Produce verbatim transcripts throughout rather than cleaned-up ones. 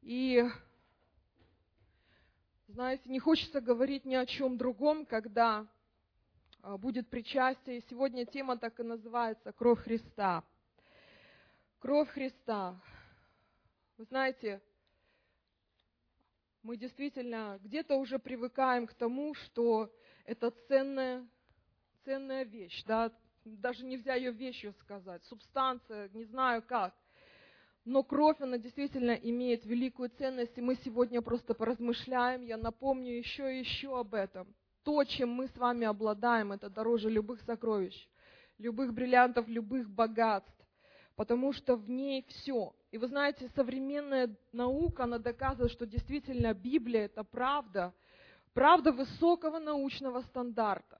И, знаете, не хочется говорить ни о чем другом, когда будет причастие. Сегодня тема так и называется «Кровь Христа». Кровь Христа. Вы знаете, мы действительно где-то уже привыкаем к тому, что это ценная, ценная вещь, да? Даже нельзя ее вещью сказать, субстанция, не знаю как. Но кровь, она действительно имеет великую ценность, и мы сегодня просто поразмышляем, я напомню еще и еще об этом. То, чем мы с вами обладаем, это дороже любых сокровищ, любых бриллиантов, любых богатств, потому что в ней все. И вы знаете, современная наука, она доказывает, что действительно Библия – это правда, правда высокого научного стандарта.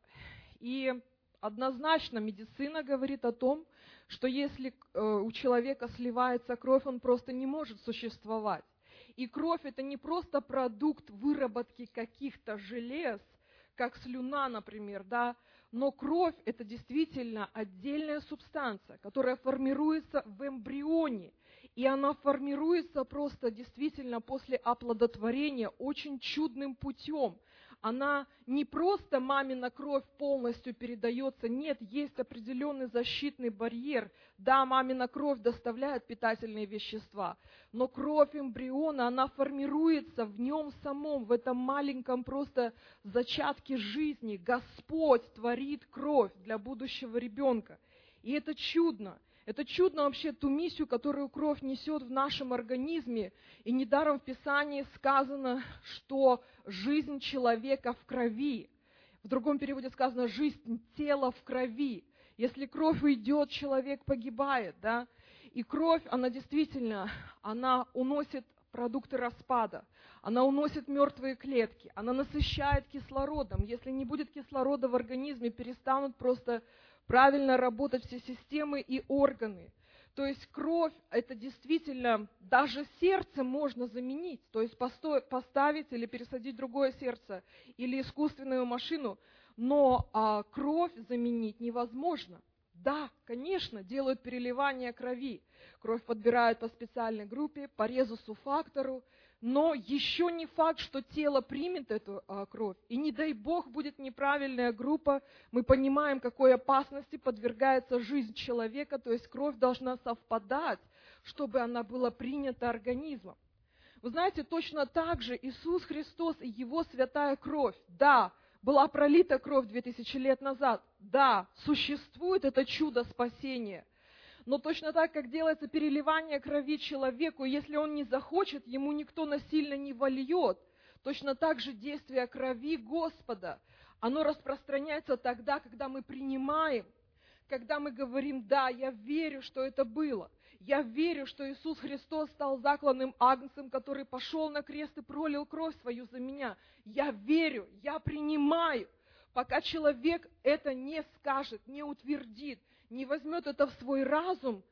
И однозначно медицина говорит о том, что если у человека сливается кровь, он просто не может существовать. И кровь – это не просто продукт выработки каких-то желез, как слюна, например, да, но кровь – это действительно отдельная субстанция, которая формируется в эмбрионе, и она формируется просто действительно после оплодотворения очень чудным путем. Она не просто мамина кровь полностью передается, нет, есть определенный защитный барьер. Да, мамина кровь доставляет питательные вещества, но кровь эмбриона, она формируется в нем самом, в этом маленьком просто зачатке жизни. Господь творит кровь для будущего ребенка. И это чудно. Это чудно вообще ту миссию, которую кровь несет в нашем организме. И недаром в Писании сказано, что жизнь человека в крови. В другом переводе сказано, жизнь тела в крови. Если кровь уйдет, человек погибает, да? И кровь, она действительно, она уносит продукты распада, она уносит мертвые клетки, она насыщает кислородом. Если не будет кислорода в организме, перестанут просто правильно работать все системы и органы. То есть кровь – это действительно, даже сердце можно заменить, то есть поставить или пересадить другое сердце, или искусственную машину, но а, кровь заменить невозможно. Да, конечно, делают переливание крови. Кровь подбирают по специальной группе, по резусу-фактору, но еще не факт, что тело примет эту а, кровь. И не дай бог будет неправильная группа, мы понимаем, какой опасности подвергается жизнь человека, то есть кровь должна совпадать, чтобы она была принята организмом. Вы знаете, точно так же Иисус Христос и Его святая кровь, да, была пролита кровь две тысячи лет назад. Да, существует это чудо спасения. Но точно так, как делается переливание крови человеку, если он не захочет, ему никто насильно не вольет. Точно так же действие крови Господа, оно распространяется тогда, когда мы принимаем, когда мы говорим, да, я верю, что это было. Я верю, что Иисус Христос стал закланным агнцем, который пошел на крест и пролил кровь свою за меня. Я верю, я принимаю. Пока человек это не скажет, не утвердит, не возьмет это в свой разум,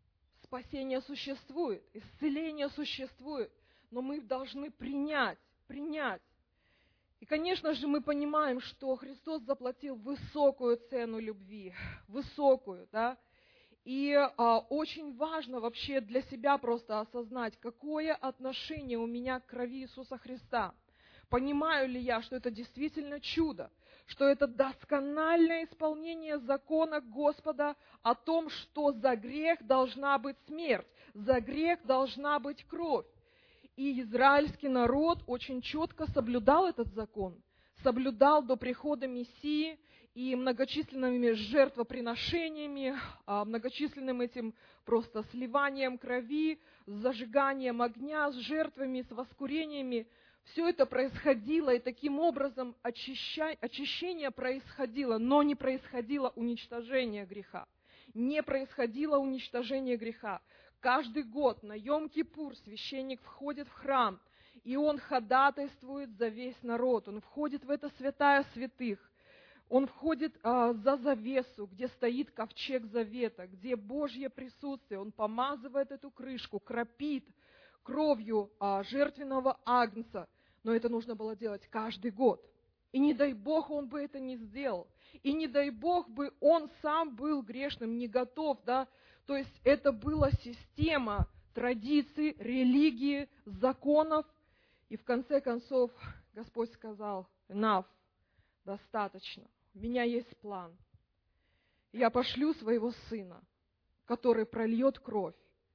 спасение существует, исцеление существует, но мы должны принять, принять. И, конечно же, мы понимаем, что Христос заплатил высокую цену любви, высокую, да, и а, очень важно вообще для себя просто осознать, какое отношение у меня к крови Иисуса Христа. Понимаю ли я, что это действительно чудо, что это доскональное исполнение закона Господа о том, что за грех должна быть смерть, за грех должна быть кровь. И израильский народ очень четко соблюдал этот закон, соблюдал до прихода Мессии и многочисленными жертвоприношениями, многочисленным этим просто сливанием крови, с зажиганием огня, с жертвами, с воскурениями. Все это происходило, и таким образом очища... очищение происходило, но не происходило уничтожение греха. Не происходило уничтожение греха. Каждый год на Йом-Кипур священник входит в храм, и он ходатайствует за весь народ. Он входит в это святая святых. Он входит а, за завесу, где стоит ковчег завета, где Божье присутствие. Он помазывает эту крышку, кропит кровью а, жертвенного агнца. Но это нужно было делать каждый год. И не дай Бог он бы это не сделал. И не дай Бог бы он сам был грешным, не готов, да. То есть это была система традиций, религии, закона. законов. И в конце концов Господь сказал: enough, достаточно, у меня есть план. Я пошлю своего Сына, который прольет кровь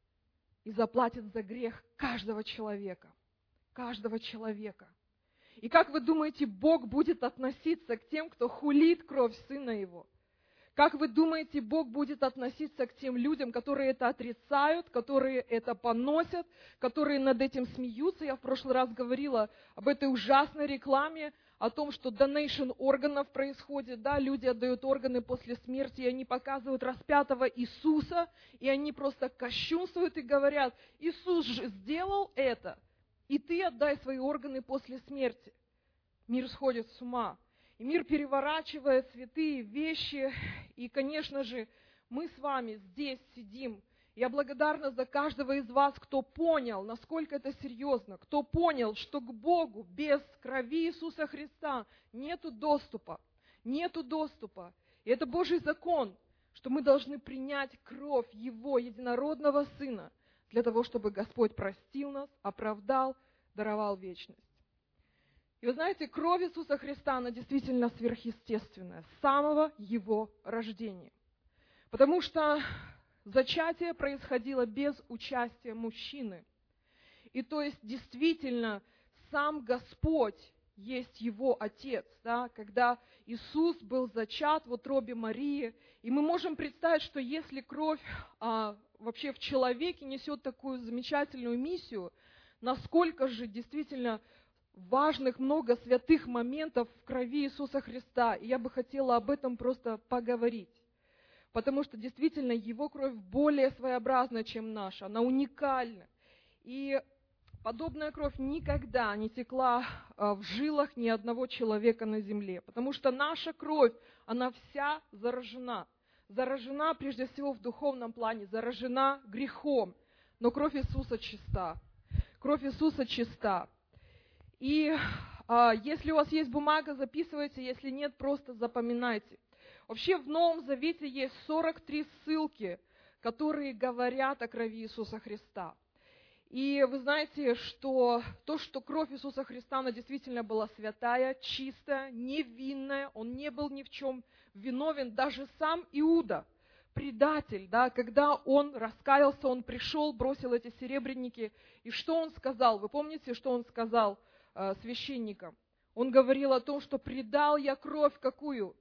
и заплатит за грех каждого человека. Каждого человека. И как вы думаете, Бог будет относиться к тем, кто хулит кровь Сына Его? Как вы думаете, Бог будет относиться к тем людям, которые это отрицают, которые это поносят, которые над этим смеются? Я в прошлый раз говорила об этой ужасной рекламе, о том, что донейшн органов происходит, да, люди отдают органы после смерти, и они показывают распятого Иисуса, и они просто кощунствуют и говорят: Иисус же сделал это, и ты отдай свои органы после смерти. Мир сходит с ума. И мир переворачивает святые вещи. И, конечно же, мы с вами здесь сидим. Я благодарна за каждого из вас, кто понял, насколько это серьезно, кто понял, что к Богу без крови Иисуса Христа нету доступа. Нету доступа. И это Божий закон, что мы должны принять кровь Его единородного Сына для того, чтобы Господь простил нас, оправдал, даровал вечность. И вы знаете, кровь Иисуса Христа, она действительно сверхъестественная, с самого Его рождения. Потому что зачатие происходило без участия мужчины. И то есть действительно сам Господь есть Его Отец. Да? Когда Иисус был зачат в утробе Марии, и мы можем представить, что если кровь а, вообще в человеке несет такую замечательную миссию, насколько же действительно важных, много святых моментов в крови Иисуса Христа. И я бы хотела об этом просто поговорить. Потому что действительно Его кровь более своеобразна, чем наша. Она уникальна. И подобная кровь никогда не текла в жилах ни одного человека на земле. Потому что наша кровь, она вся заражена. Заражена прежде всего в духовном плане, заражена грехом. Но кровь Иисуса чиста. Кровь Иисуса чиста. И а, если у вас есть бумага, записывайте, если нет, просто запоминайте. Вообще в Новом Завете есть сорок три ссылки, которые говорят о крови Иисуса Христа. И вы знаете, что то, что кровь Иисуса Христа, она действительно была святая, чистая, невинная, Он не был ни в чем виновен, даже сам Иуда, предатель, да, когда он раскаялся, он пришел, бросил эти серебряники, и что он сказал? Вы помните, что он сказал э, священникам? Он говорил о том, что предал я кровь какую?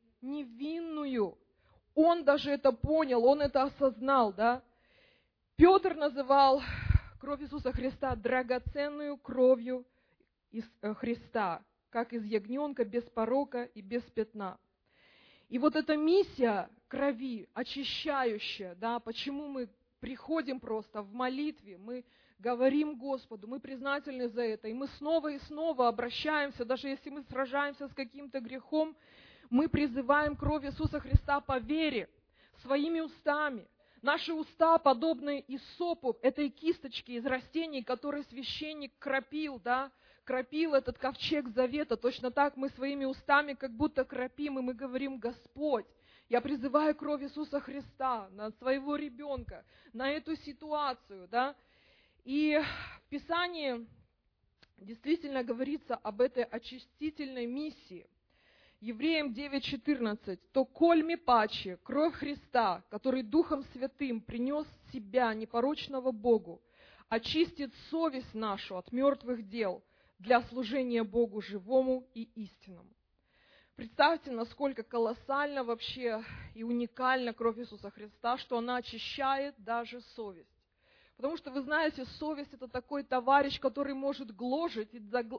Невинную. Он даже это понял, он это осознал, да. Петр называл кровь Иисуса Христа драгоценную кровью из Христа, как из ягненка, без порока и без пятна. И вот эта миссия крови, очищающая, да, почему мы приходим просто в молитве, мы говорим Господу, мы признательны за это, и мы снова и снова обращаемся, даже если мы сражаемся с каким-то грехом, мы призываем кровь Иисуса Христа по вере, своими устами. Наши уста подобны иссопу, этой кисточке из растений, которой священник кропил, да, кропил этот ковчег завета. Точно так мы своими устами как будто кропим, и мы говорим: Господь, я призываю кровь Иисуса Христа на своего ребенка, на эту ситуацию, да. И в Писании действительно говорится об этой очистительной миссии. Евреям девять четырнадцать. «То кольми паче кровь Христа, который Духом Святым принес себя непорочного Богу, очистит совесть нашу от мертвых дел для служения Богу живому и истинному». Представьте, насколько колоссально вообще и уникальна кровь Иисуса Христа, что она очищает даже совесть. Потому что, вы знаете, совесть – это такой товарищ, который может гложить и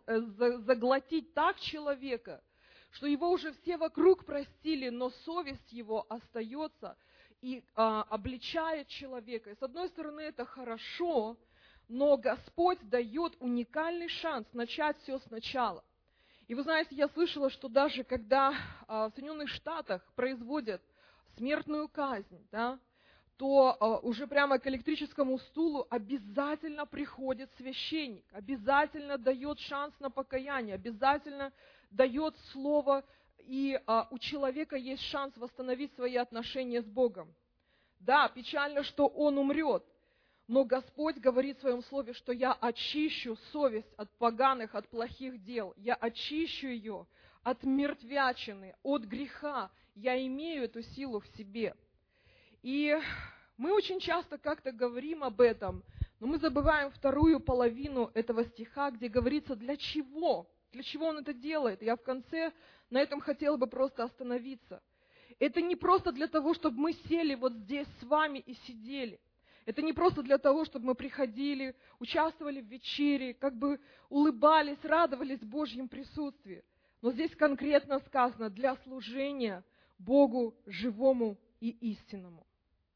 заглотить так человека, что его уже все вокруг простили, но совесть его остается и а, обличает человека. И с одной стороны, это хорошо, но Господь дает уникальный шанс начать все сначала. И вы знаете, я слышала, что даже когда а, в Соединенных Штатах производят смертную казнь, да, то а, уже прямо к электрическому стулу обязательно приходит священник, обязательно дает шанс на покаяние, обязательно дает слово, и а, у человека есть шанс восстановить свои отношения с Богом. Да, печально, что он умрет, Но Господь говорит в Своем Слове, что я очищу совесть от поганых, от плохих дел. Я очищу ее от мертвячины, от греха. Я имею эту силу в себе. И мы очень часто как-то говорим об этом, но мы забываем вторую половину этого стиха, где говорится, для чего? Для чего Он это делает? Я в конце на этом хотела бы просто остановиться. Это не просто для того, чтобы мы сели вот здесь с вами и сидели. Это не просто для того, чтобы мы приходили, участвовали в вечере, как бы улыбались, радовались Божьем присутствии. Но здесь конкретно сказано для служения Богу живому и истинному.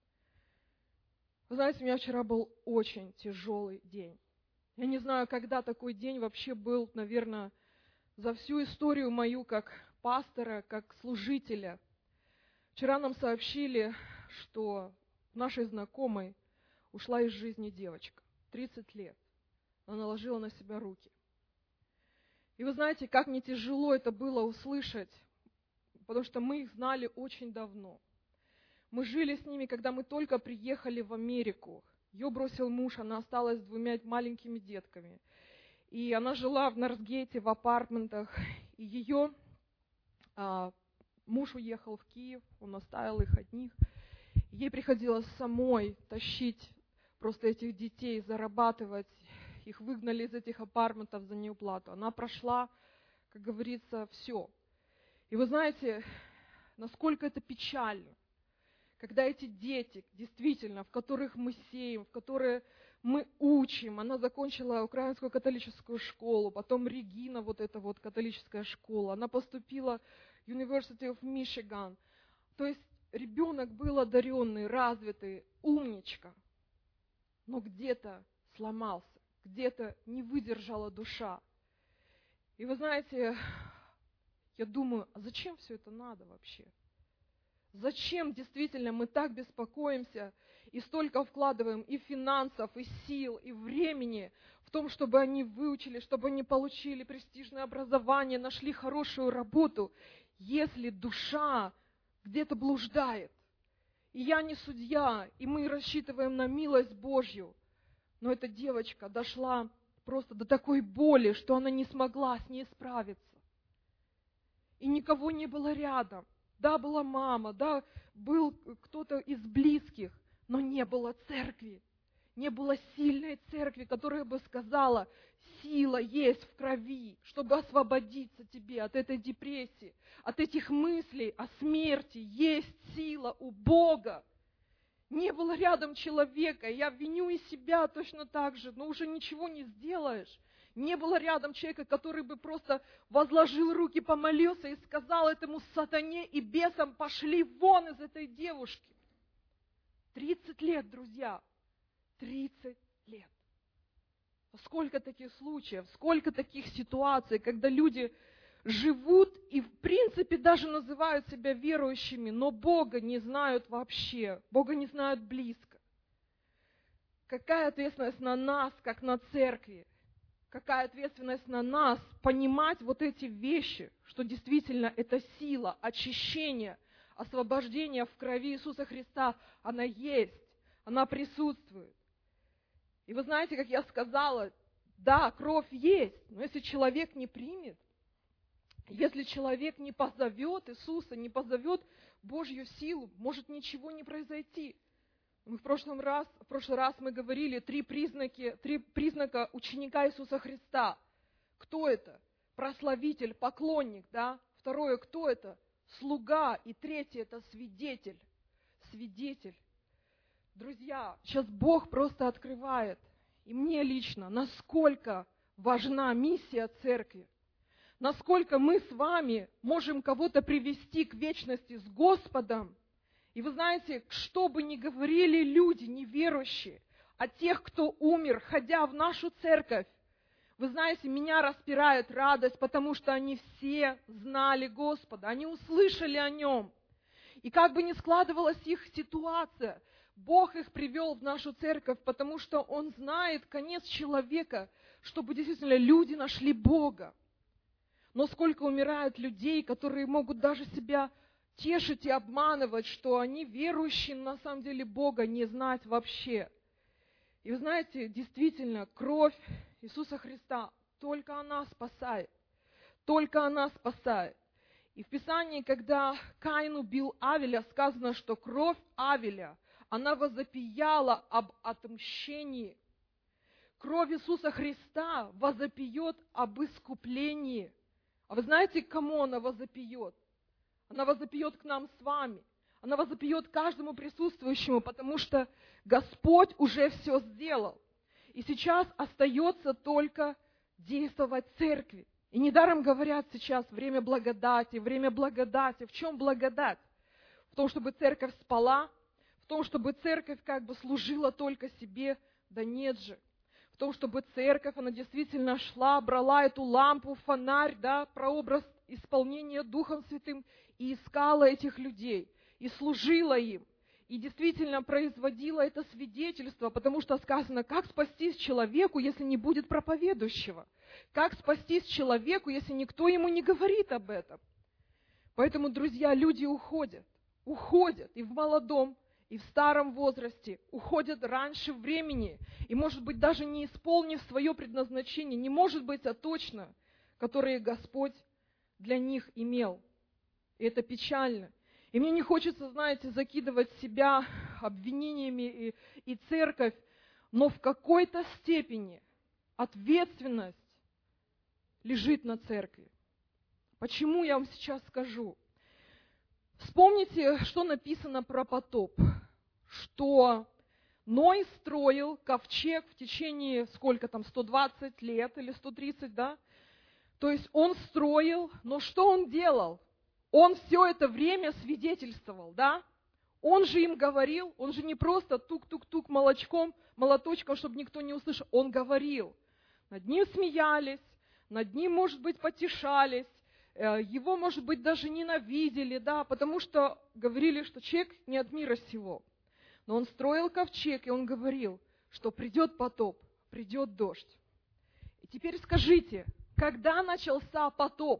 Вы знаете, у меня вчера был очень тяжелый день. Я не знаю, когда такой день вообще был, наверное, за всю историю мою как пастора, как служителя. Вчера нам сообщили, что нашей знакомой ушла из жизни девочка, тридцать лет. Она наложила на себя руки. И вы знаете, как мне тяжело это было услышать, потому что мы их знали очень давно. Мы жили с ними, когда мы только приехали в Америку. Ее бросил муж, она осталась с двумя маленькими детками. И она жила в Норсгейте, в апартментах. И ее а, муж уехал в Киев, он оставил их одних. Ей приходилось самой тащить просто этих детей, зарабатывать. Их выгнали из этих апартментов за неуплату. Она прошла, как говорится, все. И вы знаете, насколько это печально, когда эти дети, действительно, в которых мы сеем, в которые мы учим. Она закончила украинскую католическую школу, потом Регина, вот эта вот католическая школа. Она поступила в University of Michigan. То есть ребенок был одаренный, развитый, умничка, но где-то сломался, где-то не выдержала душа. И вы знаете, я думаю, а зачем все это надо вообще? Зачем действительно мы так беспокоимся и столько вкладываем и финансов, и сил, и времени в том, чтобы они выучили, чтобы они получили престижное образование, нашли хорошую работу, если душа где-то блуждает? И я не судья, и мы рассчитываем на милость Божью, но эта девочка дошла просто до такой боли, что она не смогла с ней справиться. И никого не было рядом. Да, была мама, да, был кто-то из близких, но не было церкви. Не было сильной церкви, которая бы сказала, сила есть в крови, чтобы освободиться тебе от этой депрессии, от этих мыслей о смерти. Есть сила у Бога. Не было рядом человека, я виню и себя точно так же, но уже ничего не сделаешь. Не было рядом человека, который бы просто возложил руки, помолился и сказал этому сатане и бесам, пошли вон из этой девушки. Тридцать лет, друзья, тридцать лет. Сколько таких случаев, сколько таких ситуаций, когда люди живут и в принципе даже называют себя верующими, но Бога не знают вообще, Бога не знают близко. Какая ответственность на нас, как на церкви? Какая ответственность на нас понимать вот эти вещи, что действительно эта сила, очищение, освобождение в крови Иисуса Христа, она есть, она присутствует. И вы знаете, как я сказала, да, кровь есть, но если человек не примет, если человек не позовет Иисуса, не позовет Божью силу, может ничего не произойти. Мы в, прошлом раз, в прошлый раз мы говорили три, признаки, три признака ученика Иисуса Христа. Кто это? Прославитель, поклонник, да? Второе, кто это? Слуга. И третье, это свидетель. Свидетель. Друзья, сейчас Бог просто открывает, и мне лично, насколько важна миссия церкви. Насколько мы с вами можем кого-то привести к вечности с Господом. И вы знаете, что бы ни говорили люди неверующие о тех, кто умер, ходя в нашу церковь, вы знаете, меня распирает радость, потому что они все знали Господа, они услышали о Нем. И как бы ни складывалась их ситуация, Бог их привел в нашу церковь, потому что Он знает конец человека, чтобы действительно люди нашли Бога. Но сколько умирает людей, которые могут даже себя тешить и обманывать, что они верующие, на самом деле Бога не знать вообще. И вы знаете, действительно, кровь Иисуса Христа, только она спасает. Только она спасает. И в Писании, когда Каин убил Авеля, сказано, что кровь Авеля, она возопияла об отмщении. Кровь Иисуса Христа возопьет об искуплении. А вы знаете, к кому она возопьет? Она возопьет к нам с вами. Она возопьет каждому присутствующему, потому что Господь уже все сделал. И сейчас остается только действовать церкви. И недаром говорят сейчас время благодати, время благодати. В чем благодать? В том, чтобы церковь спала, в том, чтобы церковь как бы служила только себе, да нет же. В том, чтобы церковь, она действительно шла, брала эту лампу, фонарь, да, прообраз исполнения Духом Святым, и искала этих людей, и служила им, и действительно производила это свидетельство, потому что сказано, как спастись человеку, если не будет проповедующего? Как спастись человеку, если никто ему не говорит об этом? Поэтому, друзья, люди уходят, уходят и в молодом, и в старом возрасте, уходят раньше времени, и, может быть, даже не исполнив свое предназначение, не может быть, а точно, которые Господь для них имел. И это печально. И мне не хочется, знаете, закидывать себя обвинениями и, и церковь, но в какой-то степени ответственность лежит на церкви. Почему, я вам сейчас скажу. Вспомните, что написано про потоп. Что Ной строил ковчег в течение, сколько там, сто двадцать лет или сто тридцать, да? То есть он строил, но что он делал? Он все это время свидетельствовал, да? Он же им говорил, он же не просто тук-тук-тук молочком, молоточком, чтобы никто не услышал. Он говорил. Над ним смеялись, над ним, может быть, потешались, его, может быть, даже ненавидели, да, потому что говорили, что человек не от мира сего. Но он строил ковчег, и он говорил, что придет потоп, придет дождь. И теперь скажите, когда начался потоп?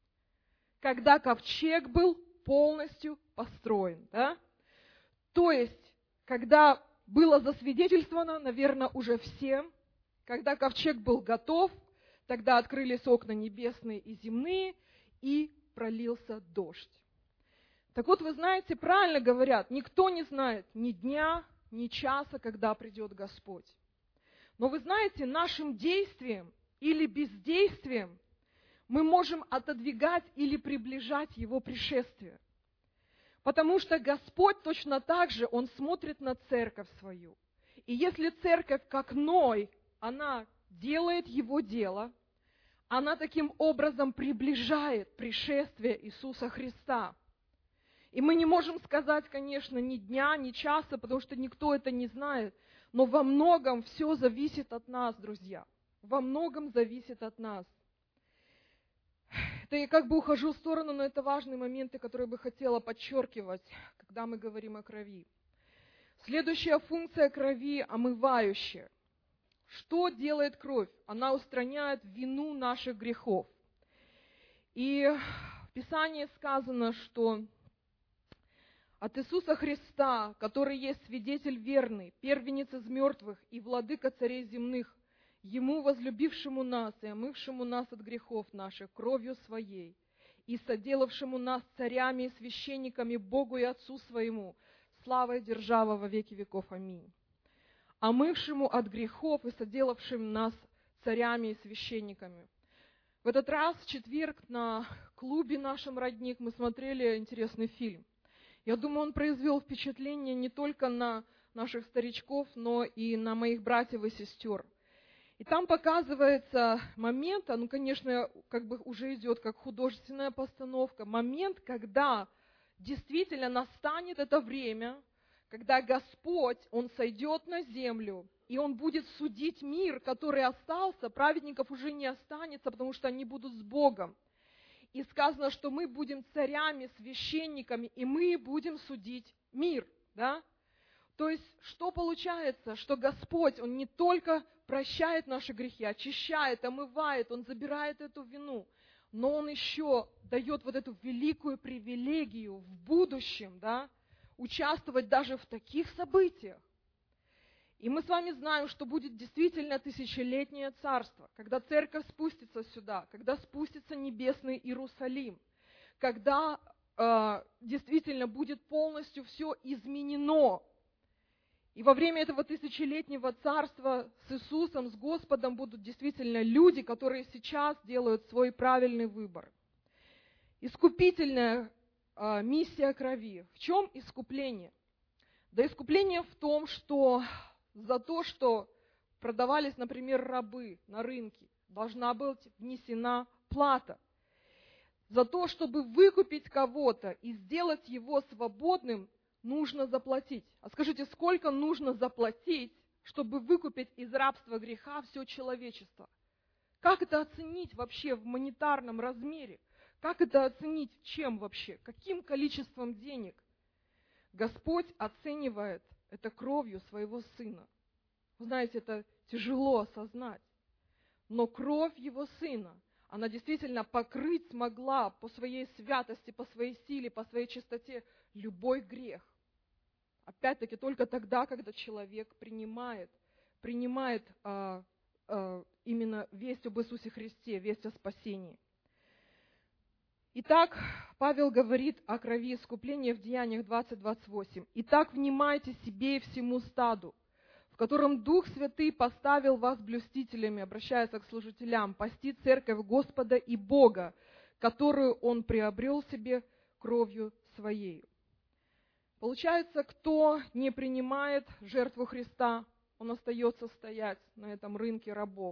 Когда ковчег был полностью построен, да? То есть, когда было засвидетельствовано, наверное, уже всем, когда ковчег был готов, тогда открылись окна небесные и земные, и пролился дождь. Так вот, вы знаете, правильно говорят, никто не знает ни дня, ни часа, когда придет Господь. Но вы знаете, нашим действием или бездействием мы можем отодвигать или приближать Его пришествие. Потому что Господь точно так же, Он смотрит на церковь свою. И если церковь, как Ной, она делает Его дело, она таким образом приближает пришествие Иисуса Христа. И мы не можем сказать, конечно, ни дня, ни часа, потому что никто это не знает, но во многом все зависит от нас, друзья. Во многом зависит от нас. Это я как бы ухожу в сторону, но это важные моменты, которые бы хотела подчеркивать, когда мы говорим о крови. Следующая функция крови – омывающая. Что делает кровь? Она устраняет вину наших грехов. И в Писании сказано, что от Иисуса Христа, который есть свидетель верный, первенец из мертвых и владыка царей земных, Ему, возлюбившему нас и омывшему нас от грехов наших кровью Своей, и соделавшему нас царями и священниками Богу и Отцу Своему, слава и держава во веки веков. Аминь. Омывшему от грехов и соделавшим нас царями и священниками. В этот раз, в четверг, на клубе нашем «Родник» мы смотрели интересный фильм. Я думаю, он произвел впечатление не только на наших старичков, но и на моих братьев и сестер. И там показывается момент, ну, конечно, как бы уже идет как художественная постановка, момент, когда действительно настанет это время, когда Господь, Он сойдет на землю, и Он будет судить мир, который остался, праведников уже не останется, потому что они будут с Богом. И сказано, что мы будем царями, священниками, и мы будем судить мир, да? То есть, что получается? Что Господь, Он не только прощает наши грехи, очищает, омывает, Он забирает эту вину, но Он еще дает вот эту великую привилегию в будущем, да, участвовать даже в таких событиях. И мы с вами знаем, что будет действительно тысячелетнее царство, когда церковь спустится сюда, когда спустится небесный Иерусалим, когда э, действительно будет полностью все изменено. И во время этого тысячелетнего царства с Иисусом, с Господом будут действительно люди, которые сейчас делают свой правильный выбор. Искупительная э, миссия крови. В чем искупление? Да искупление в том, что за то, что продавались, например, рабы на рынке, должна быть внесена плата. За то, чтобы выкупить кого-то и сделать его свободным, нужно заплатить. А скажите, сколько нужно заплатить, чтобы выкупить из рабства греха все человечество? Как это оценить вообще в монетарном размере? Как это оценить чем вообще? Каким количеством денег? Господь оценивает это кровью своего Сына. Вы знаете, это тяжело осознать. Но кровь Его Сына, она действительно покрыть смогла по своей святости, по своей силе, по своей чистоте любой грех. Опять-таки только тогда, когда человек принимает, принимает а, а, именно весть об Иисусе Христе, весть о спасении. Итак, Павел говорит о крови искупления в Деяниях двадцать двадцать восемь. «Итак, внимайте себе и всему стаду, в котором Дух Святый поставил вас блюстителями», обращается к служителям, «пасти церковь Господа и Бога, которую Он приобрел себе кровью Своею». Получается, кто не принимает жертву Христа, он остается стоять на этом рынке рабов.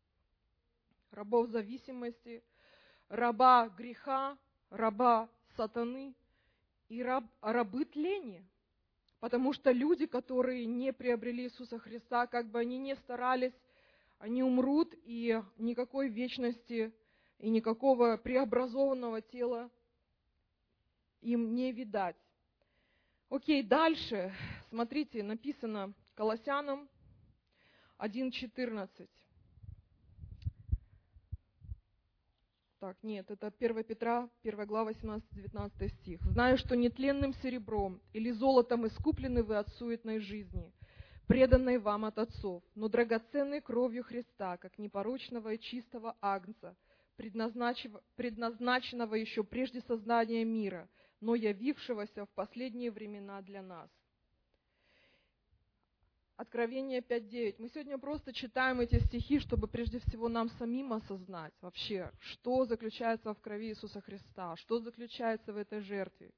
Рабов зависимости, раба греха, раба сатаны и раб, рабы тления. Потому что люди, которые не приобрели Иисуса Христа, как бы они ни старались, они умрут, и никакой вечности, и никакого преобразованного тела им не видать. Окей, дальше, смотрите, написано Колоссянам один четырнадцать. Так, нет, это первое Петра, первая глава, семнадцатый-девятнадцатый стих. «Знаю, что нетленным серебром или золотом искуплены вы от суетной жизни, преданной вам от отцов, но драгоценной кровью Христа, как непорочного и чистого агнца, предназначенного еще прежде создания мира, но явившегося в последние времена для нас». Откровение пять девять. Мы сегодня просто читаем эти стихи, чтобы прежде всего нам самим осознать вообще, что заключается в крови Иисуса Христа, что заключается в этой жертве.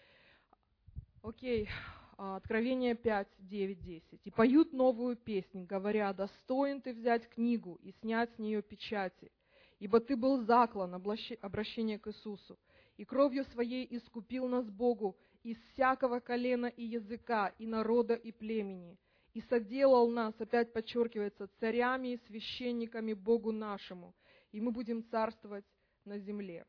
Окей, Откровение пять девять десять. «И поют новую песнь, говоря: достоин ты взять книгу и снять с нее печати, ибо ты был заклан», обращение к Иисусу, «и кровью своей искупил нас Богу из всякого колена и языка, и народа, и племени, и соделал нас», опять подчеркивается, «царями и священниками Богу нашему, и мы будем царствовать на земле».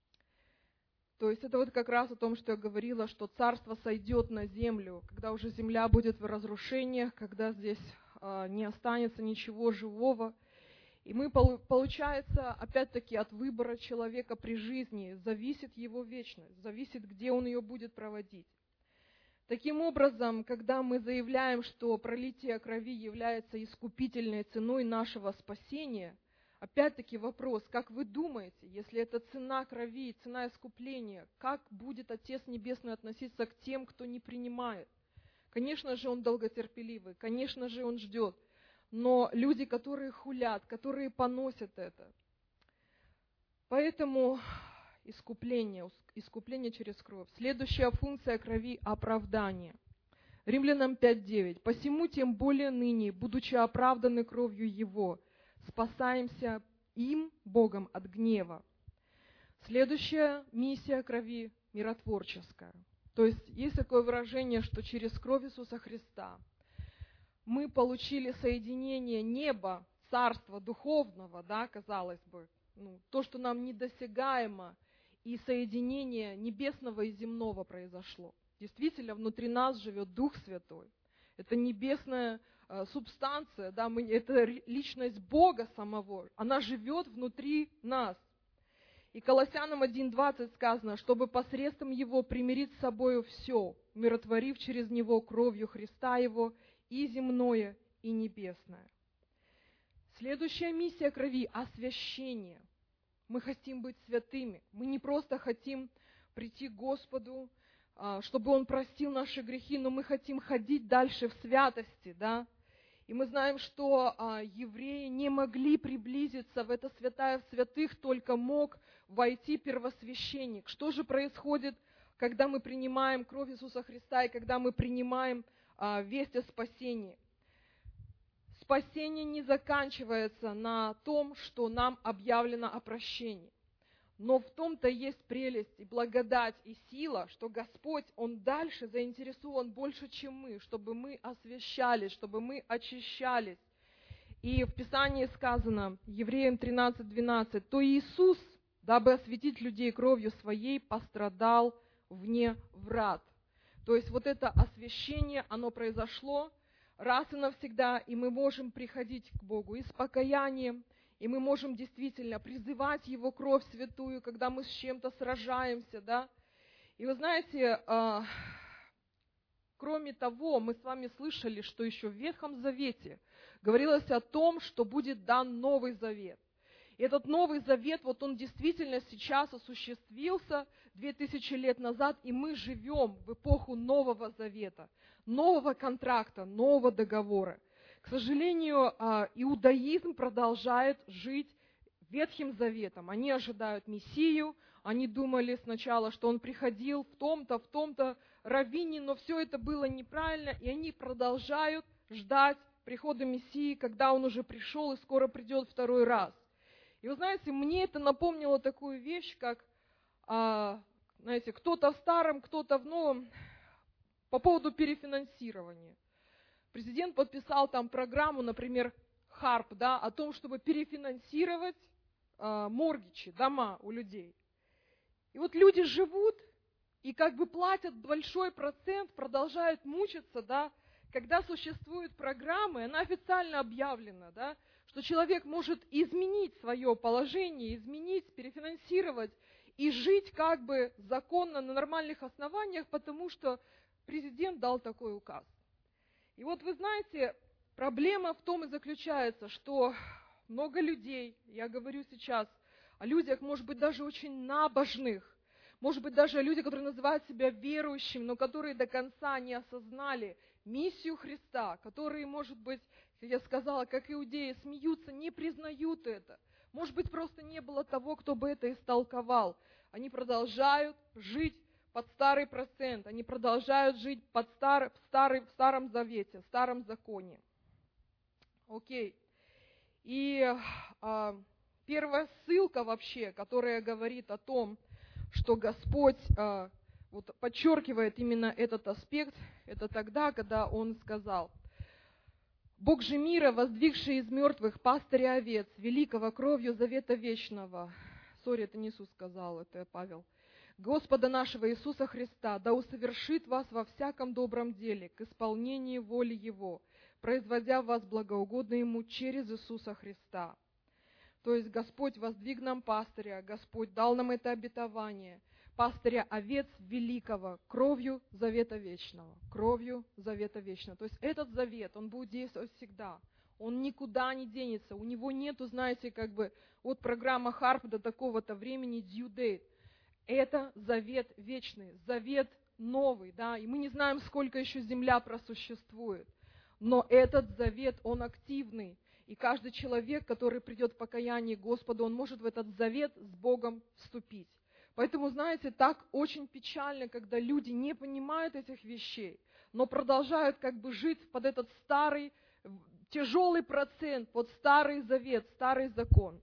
То есть это вот как раз о том, что я говорила, что царство сойдет на землю, когда уже земля будет в разрушениях, когда здесь э, не останется ничего живого. И мы, получается, опять-таки от выбора человека при жизни зависит его вечность, зависит, где он ее будет проводить. Таким образом, когда мы заявляем, что пролитие крови является искупительной ценой нашего спасения, опять-таки вопрос, как вы думаете, если это цена крови, цена искупления, как будет Отец Небесный относиться к тем, кто не принимает? Конечно же, Он долготерпеливый, конечно же, Он ждет, но люди, которые хулят, которые поносят это. Поэтому искупление, искупление через кровь. Следующая функция крови – оправдание. Римлянам пять девять. «Посему тем более ныне, будучи оправданы кровью Его, спасаемся им, Богом, от гнева». Следующая миссия крови – миротворческая. То есть есть такое выражение, что через кровь Иисуса Христа мы получили соединение неба, царства духовного, да, казалось бы, ну, то, что нам недосягаемо, и соединение небесного и земного произошло. Действительно, внутри нас живет Дух Святой. Это небесная э, субстанция, да, мы, это личность Бога самого, она живет внутри нас. И Колоссянам один двадцать сказано, чтобы посредством Его примирить с собою все, умиротворив через Него кровью Христа Его и земное, и небесное. Следующая миссия крови – освящение. Мы хотим быть святыми. Мы не просто хотим прийти к Господу, чтобы Он простил наши грехи, но мы хотим ходить дальше в святости, да? И мы знаем, что евреи не могли приблизиться в это святая в святых, только мог войти первосвященник. Что же происходит, когда мы принимаем кровь Иисуса Христа и когда мы принимаем весть о спасении? Спасение не заканчивается на том, что нам объявлено о прощении. Но в том-то есть прелесть и благодать и сила, что Господь, Он дальше заинтересован больше, чем мы, чтобы мы освящались, чтобы мы очищались. И в Писании сказано, Евреям тринадцать двенадцать, «То Иисус, дабы осветить людей кровью Своей, пострадал вне врат». То есть вот это освящение, оно произошло раз и навсегда, и мы можем приходить к Богу и с покаянием, и мы можем действительно призывать Его кровь святую, когда мы с чем-то сражаемся, да. И вы знаете, кроме того, мы с вами слышали, что еще в Ветхом Завете говорилось о том, что будет дан Новый Завет. И этот Новый Завет, вот он действительно сейчас осуществился две тысячи лет назад, и мы живем в эпоху Нового Завета, нового контракта, нового договора. К сожалению, иудаизм продолжает жить Ветхим Заветом. Они ожидают Мессию, они думали сначала, что он приходил в том-то, в том-то раввине, но все это было неправильно, и они продолжают ждать прихода Мессии, когда он уже пришел и скоро придет второй раз. И вы знаете, мне это напомнило такую вещь, как, знаете, кто-то в старом, кто-то в новом, по поводу перефинансирования. Президент подписал там программу, например, харп, да, о том, чтобы перефинансировать э, моргичи, дома у людей. И вот люди живут и как бы платят большой процент, продолжают мучиться, да, когда существует программа, и она официально объявлена, да, что человек может изменить свое положение, изменить, перефинансировать и жить как бы законно на нормальных основаниях, потому что президент дал такой указ. И вот вы знаете, проблема в том и заключается, что много людей, я говорю сейчас о людях, может быть, даже очень набожных, может быть, даже о людях, которые называют себя верующими, но которые до конца не осознали миссию Христа, которые, может быть, как я сказала, как иудеи, смеются, не признают это. Может быть, просто не было того, кто бы это истолковал. Они продолжают жить под старый процент, они продолжают жить под стар, в, старый, в Старом Завете, в Старом Законе. Окей. И а, первая ссылка вообще, которая говорит о том, что Господь а, вот, подчеркивает именно этот аспект, это тогда, когда Он сказал: «Бог же мира, воздвигший из мертвых пастыря овец, великого кровью завета вечного». Сори, это не Иисус сказал, это Павел. «Господа нашего Иисуса Христа, да усовершит вас во всяком добром деле, к исполнению воли Его, производя в вас благоугодно Ему через Иисуса Христа». То есть Господь воздвиг нам пастыря, Господь дал нам это обетование, пастыря овец великого, кровью завета вечного, кровью завета вечного. То есть этот завет, он будет действовать всегда, он никуда не денется, у него нету, знаете, как бы, вот программа харп до такого-то времени, due date. Это завет вечный, завет новый, да, и мы не знаем, сколько еще земля просуществует, но этот завет, он активный, и каждый человек, который придет в покаяние к Господу, он может в этот завет с Богом вступить. Поэтому, знаете, так очень печально, когда люди не понимают этих вещей, но продолжают как бы жить под этот старый, тяжелый процент, под старый завет, старый закон.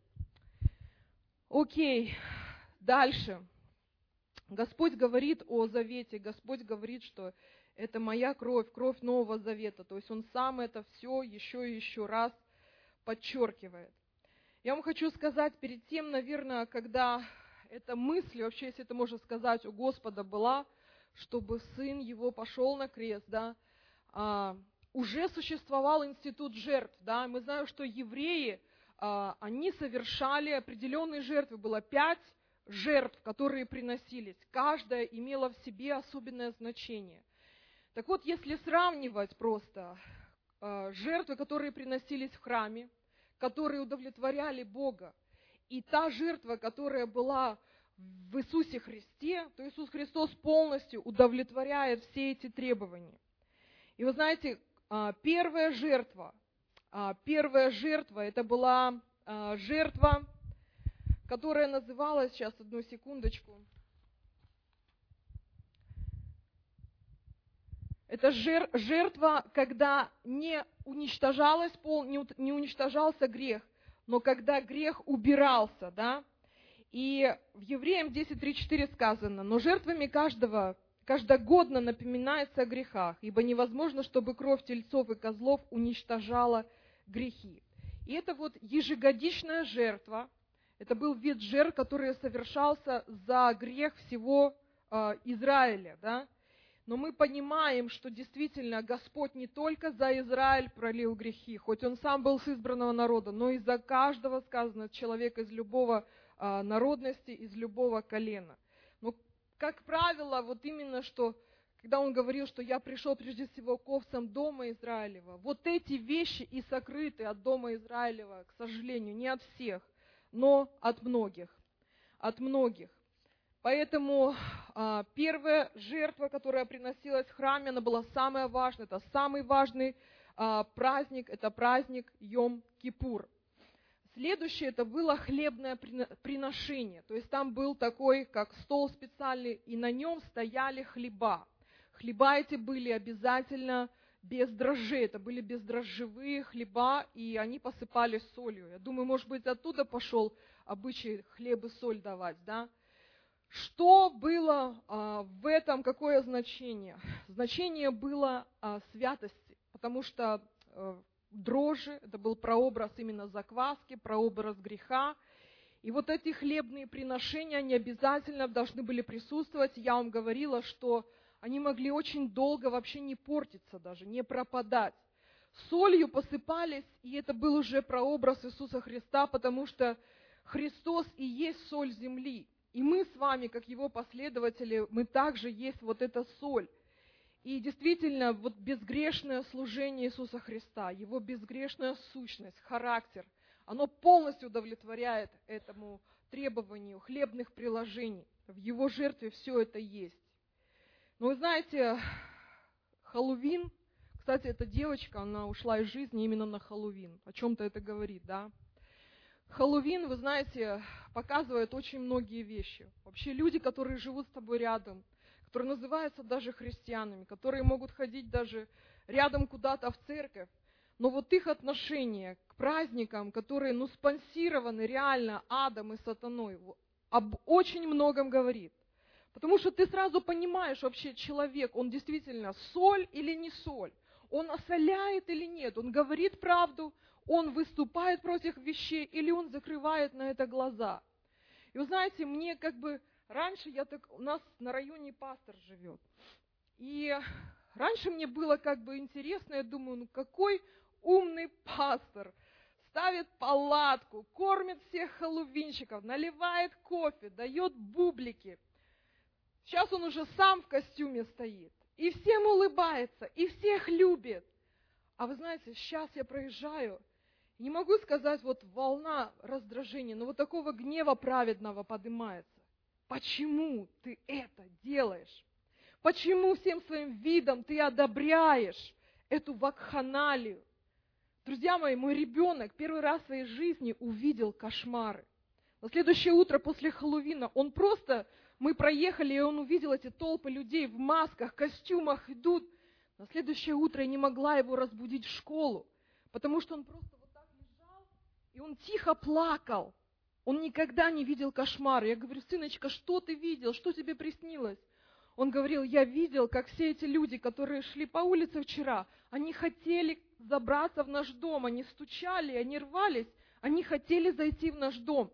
Окей, дальше. Господь говорит о завете, Господь говорит, что это моя кровь, кровь Нового Завета. То есть Он сам это все еще и еще раз подчеркивает. Я вам хочу сказать, перед тем, наверное, когда эта мысль, вообще, если это можно сказать, у Господа была, чтобы Сын Его пошел на крест, да, а, уже существовал институт жертв. Да. Мы знаем, что евреи, а, они совершали определенные жертвы, было пять жертв, которые приносились. Каждая имела в себе особенное значение. Так вот, если сравнивать просто жертвы, которые приносились в храме, которые удовлетворяли Бога. И та жертва, которая была в Иисусе Христе, то Иисус Христос полностью удовлетворяет все эти требования. И вы знаете, первая жертва, первая жертва, это была жертва, которая называлась, сейчас одну секундочку, это жертва, когда не уничтожалась, не уничтожался грех, но когда грех убирался, да. И в Евреям десять, три, четыре сказано: «Но жертвами каждого каждогодно напоминается о грехах, ибо невозможно, чтобы кровь тельцов и козлов уничтожала грехи». И это вот ежегодичная жертва, это был вид жертв, который совершался за грех всего э, Израиля, да. Но мы понимаем, что действительно Господь не только за Израиль пролил грехи, хоть Он сам был с избранного народа, но и за каждого, сказано, человека из любого а, народности, из любого колена. Но, как правило, вот именно что, когда Он говорил, что «я пришел прежде всего к овцам дома Израилева», вот эти вещи и сокрыты от дома Израилева, к сожалению, не от всех, но от многих, от многих. Поэтому а, первая жертва, которая приносилась в храме, она была самая важная. Это самый важный а, праздник, это праздник Йом-Кипур. Следующее, это было хлебное приношение. То есть там был такой, как стол специальный, и на нем стояли хлеба. Хлеба эти были обязательно без дрожжей. Это были бездрожжевые хлеба, и они посыпались солью. Я думаю, может быть, оттуда пошел обычай хлеб и соль давать, да? Что было а, в этом, какое значение? Значение было а, святости, потому что а, дрожжи, это был прообраз именно закваски, прообраз греха. И вот эти хлебные приношения, они обязательно должны были присутствовать. Я вам говорила, что они могли очень долго вообще не портиться даже, не пропадать. Солью посыпались, и это был уже прообраз Иисуса Христа, потому что Христос и есть соль земли. И мы с вами, как Его последователи, мы также есть вот эта соль. И действительно, вот безгрешное служение Иисуса Христа, Его безгрешная сущность, характер, оно полностью удовлетворяет этому требованию хлебных приложений. В Его жертве все это есть. Но вы знаете, Хэллоуин, кстати, эта девочка, она ушла из жизни именно на Хэллоуин. О чем-то это говорит, да? Хэллоуин, вы знаете, показывает очень многие вещи. Вообще люди, которые живут с тобой рядом, которые называются даже христианами, которые могут ходить даже рядом куда-то в церковь, но вот их отношение к праздникам, которые, ну, спонсированы реально адом и сатаной, об очень многом говорит. Потому что ты сразу понимаешь, вообще человек, он действительно соль или не соль, он осоляет или нет, он говорит правду, он выступает против вещей или он закрывает на это глаза. И вы знаете, мне как бы раньше, я так, у нас на районе пастор живет, и раньше мне было как бы интересно, я думаю, ну какой умный пастор, ставит палатку, кормит всех хэллоуинщиков, наливает кофе, дает бублики. Сейчас он уже сам в костюме стоит, и всем улыбается, и всех любит. А вы знаете, сейчас я проезжаю, не могу сказать, вот волна раздражения, но вот такого гнева праведного поднимается. Почему ты это делаешь? Почему всем своим видом ты одобряешь эту вакханалию? Друзья мои, мой ребенок первый раз в своей жизни увидел кошмары. На следующее утро после Хэллоуина он просто, мы проехали, и он увидел эти толпы людей в масках, костюмах идут. На следующее утро я не могла его разбудить в школу, потому что он просто вот так лежал, и он тихо плакал. Он никогда не видел кошмар. Я говорю, сыночка, что ты видел, что тебе приснилось? Он говорил, я видел, как все эти люди, которые шли по улице вчера, они хотели забраться в наш дом, они стучали, они рвались, они хотели зайти в наш дом.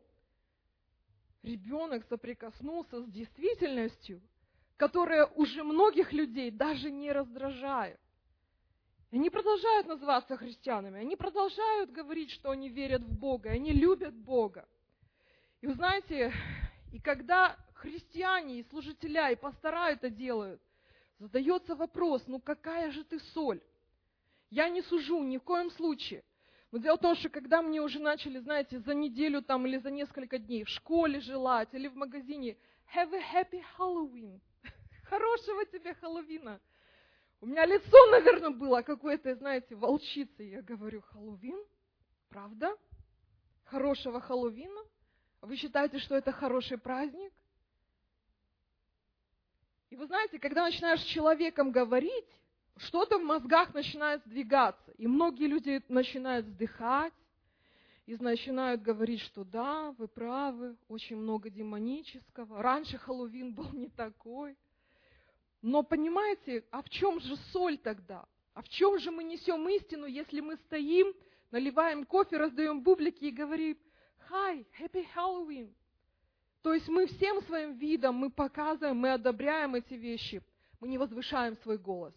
Ребенок соприкоснулся с действительностью, которая уже многих людей даже не раздражает. Они продолжают называться христианами, они продолжают говорить, что они верят в Бога, они любят Бога. И вы знаете, и когда христиане, и служителя, и пастора это делают, задается вопрос, ну какая же ты соль? Я не сужу ни в коем случае. Но дело в том, что когда мне уже начали, знаете, за неделю там или за несколько дней в школе желать или в магазине «Have a happy Halloween», хорошего тебе Хэллоуина. У меня лицо, наверное, было какое-то, знаете, волчицы. Я говорю, Хэллоуин? Правда? Хорошего Хэллоуина? Вы считаете, что это хороший праздник? И вы знаете, когда начинаешь с человеком говорить, что-то в мозгах начинает сдвигаться. И многие люди начинают вздыхать и начинают говорить, что да, вы правы, очень много демонического. Раньше Хэллоуин был не такой. Но понимаете, а в чем же соль тогда? А в чем же мы несем истину, если мы стоим, наливаем кофе, раздаем бублики и говорим «Hi, happy Halloween». То есть мы всем своим видом, мы показываем, мы одобряем эти вещи, мы не возвышаем свой голос.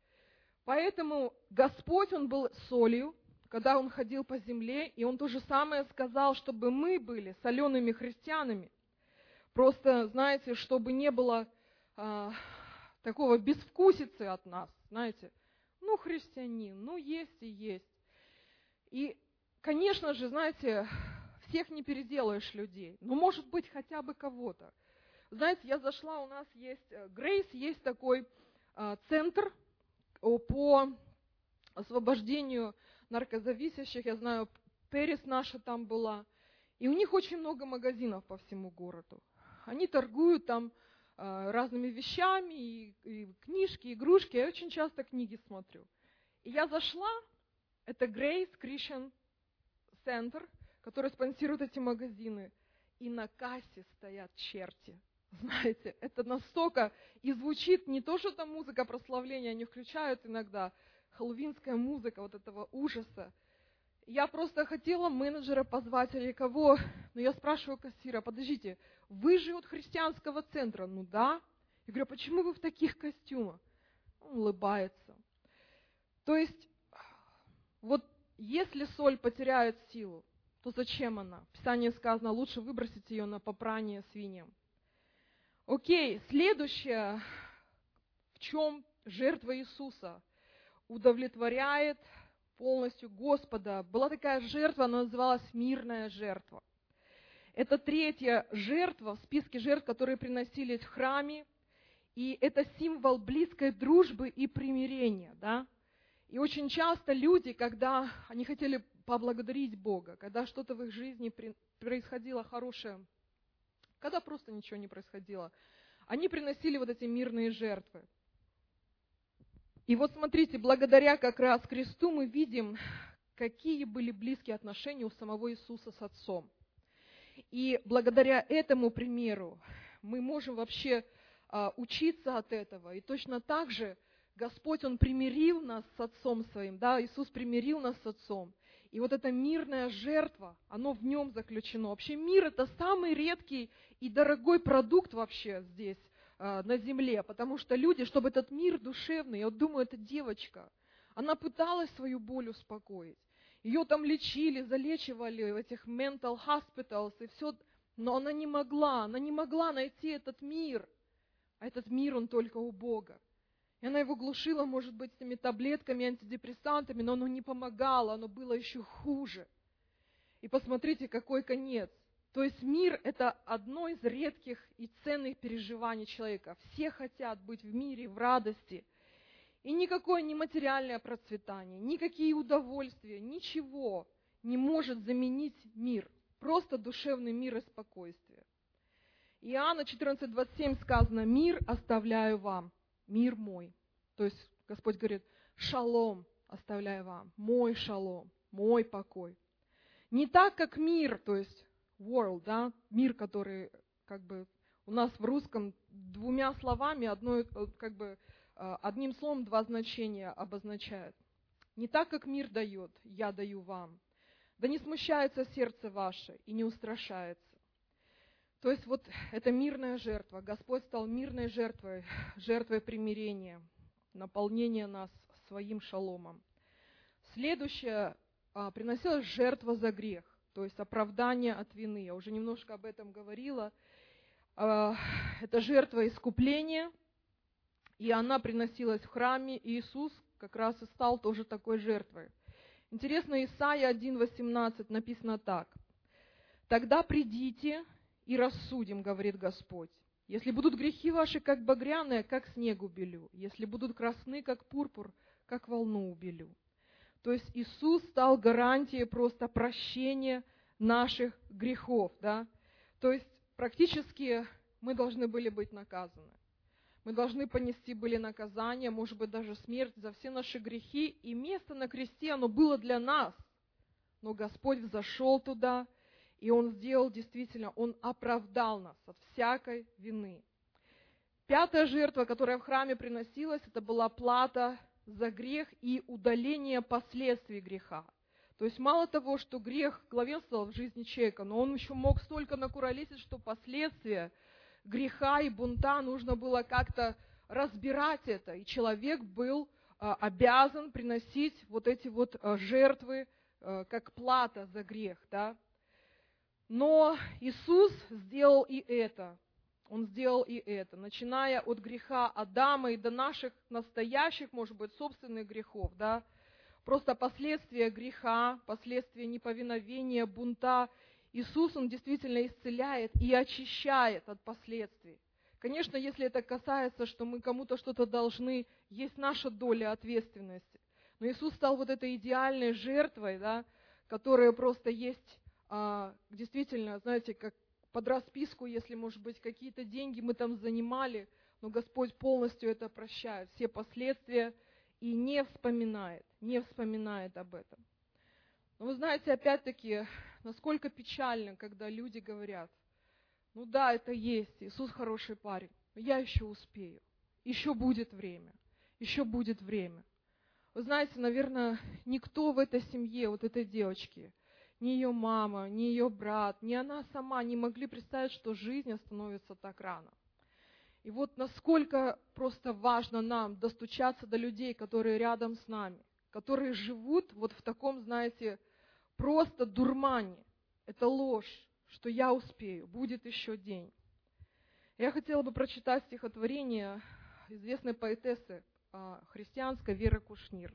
Поэтому Господь, Он был солью, когда Он ходил по земле, и Он то же самое сказал, чтобы мы были солеными христианами. Просто, знаете, чтобы не было а, такого безвкусицы от нас, знаете. Ну, христианин, ну, есть и есть. И, конечно же, знаете, всех не переделаешь людей, но, может быть, хотя бы кого-то. Знаете, я зашла, у нас есть, Грейс, есть такой а, центр по освобождению наркозависящих. Я знаю, Перес наша там была. И у них очень много магазинов по всему городу. Они торгуют там а, разными вещами, и, и книжки, игрушки. Я очень часто книги смотрю. И я зашла, это Grace Christian Center, который спонсирует эти магазины. И на кассе стоят черти. Знаете, это настолько, и звучит не то, что там музыка прославления, они включают иногда, хэллоуинская музыка вот этого ужаса. Я просто хотела менеджера позвать или кого, но я спрашиваю кассира, подождите, вы же от христианского центра? Ну да. Я говорю, почему вы в таких костюмах? Он улыбается. То есть, вот если соль потеряет силу, то зачем она? В Писании сказано, лучше выбросить ее на попрание свиньям. Окей, следующее, в чем жертва Иисуса удовлетворяет полностью Господа. Была такая жертва, она называлась мирная жертва. Это третья жертва в списке жертв, которые приносились в храме. И это символ близкой дружбы и примирения. Да? И очень часто люди, когда они хотели поблагодарить Бога, когда что-то в их жизни происходило хорошее, когда просто ничего не происходило, они приносили вот эти мирные жертвы. И вот смотрите, благодаря как раз кресту мы видим, какие были близкие отношения у самого Иисуса с Отцом. И благодаря этому примеру мы можем вообще а, учиться от этого. И точно так же Господь, Он примирил нас с Отцом Своим, да, Иисус примирил нас с Отцом. И вот эта мирная жертва, оно в нем заключено. Вообще мир – это самый редкий и дорогой продукт вообще здесь, э, на земле. Потому что люди, чтобы этот мир душевный, я вот думаю, эта девочка, она пыталась свою боль успокоить. Ее там лечили, залечивали в этих mental hospitals и все, но она не могла, она не могла найти этот мир. А этот мир, он только у Бога. И она его глушила, может быть, этими таблетками, антидепрессантами, но оно не помогало, оно было еще хуже. И посмотрите, какой конец. То есть мир – это одно из редких и ценных переживаний человека. Все хотят быть в мире, в радости. И никакое не материальное процветание, никакие удовольствия, ничего не может заменить мир. Просто душевный мир и спокойствие. Иоанна четырнадцать двадцать семь сказано: «Мир оставляю вам». Мир мой. То есть Господь говорит, шалом оставляю вам, мой шалом, мой покой. Не так, как мир, то есть world, да, мир, который как бы у нас в русском двумя словами, одной, как бы, одним словом два значения обозначает. Не так, как мир дает, я даю вам. Да не смущается сердце ваше и не устрашается. То есть вот это мирная жертва. Господь стал мирной жертвой, жертвой примирения, наполнения нас своим шаломом. Следующее, приносилась жертва за грех, то есть оправдание от вины. Я уже немножко об этом говорила. Это жертва искупления, и она приносилась в храме. И Иисус, как раз и стал тоже такой жертвой. Интересно, Исайя один восемнадцать написано так. «Тогда придите и рассудим, говорит Господь. Если будут грехи ваши, как багряные, как снег убелю. Если будут красны, как пурпур, как волну убелю». То есть Иисус стал гарантией просто прощения наших грехов. Да? То есть практически мы должны были быть наказаны. Мы должны понести были наказание, может быть, даже смерть за все наши грехи. И место на кресте, оно было для нас. Но Господь взошел туда, и Он сделал действительно, Он оправдал нас от всякой вины. Пятая жертва, которая в храме приносилась, это была плата за грех и удаление последствий греха. То есть мало того, что грех главенствовал в жизни человека, но он еще мог столько накуролесить, что последствия греха и бунта нужно было как-то разбирать это. И человек был а, обязан приносить вот эти вот а, жертвы а, как плата за грех. Да? Но Иисус сделал и это. Он сделал и это, начиная от греха Адама и до наших настоящих, может быть, собственных грехов, да, просто последствия греха, последствия неповиновения, бунта. Иисус, Он действительно исцеляет и очищает от последствий. Конечно, если это касается, что мы кому-то что-то должны, есть наша доля ответственности. Но Иисус стал вот этой идеальной жертвой, да, которая просто есть, а, действительно, знаете, как под расписку, если, может быть, какие-то деньги мы там занимали, но Господь полностью это прощает, все последствия, и не вспоминает, не вспоминает об этом. Но вы знаете, опять-таки, насколько печально, когда люди говорят, ну да, это есть, Иисус хороший парень, но я еще успею, еще будет время, еще будет время. Вы знаете, наверное, никто в этой семье, вот этой девочки, ни ее мама, ни ее брат, ни она сама не могли представить, что жизнь остановится так рано. И вот насколько просто важно нам достучаться до людей, которые рядом с нами, которые живут вот в таком, знаете, просто дурмане. Это ложь, что я успею, будет еще день. Я хотела бы прочитать стихотворение известной поэтессы христианской Веры Кушнир.